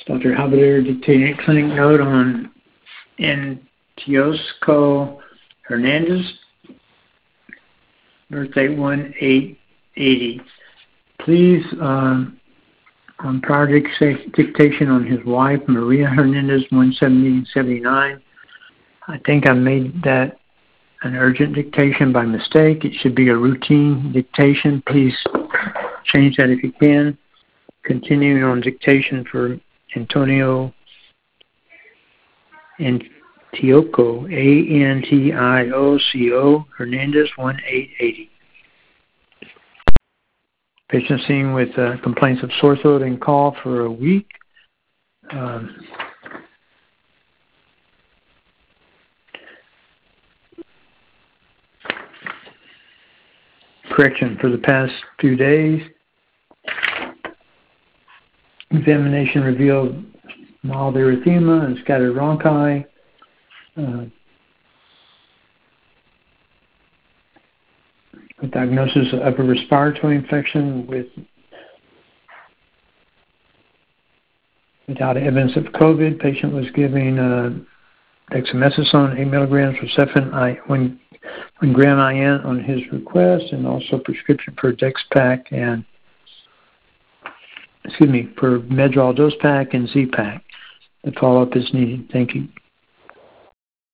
Dr. Javier dictating a clinic note on Antioco Hernandez, birthday 1/8/80. Please, on prior dictation on his wife, Maria Hernandez, 1/17/79. I think I made that an urgent dictation by mistake. It should be a routine dictation. Please change that if you can. Continuing on dictation for Antonio Antioco, Antioco Hernandez, 1/8/80. Patient seen with complaints of sore throat and cough for a week. Correction for the past few days. Examination revealed mild erythema and scattered bronchi. A diagnosis of upper respiratory infection without evidence of COVID. Patient was giving dexamethasone 8 milligrams for 1 gram IN on his request, and also prescription for Dexpac and for Medrol dose pack and Z-Pack. The follow-up is needed. Thank you.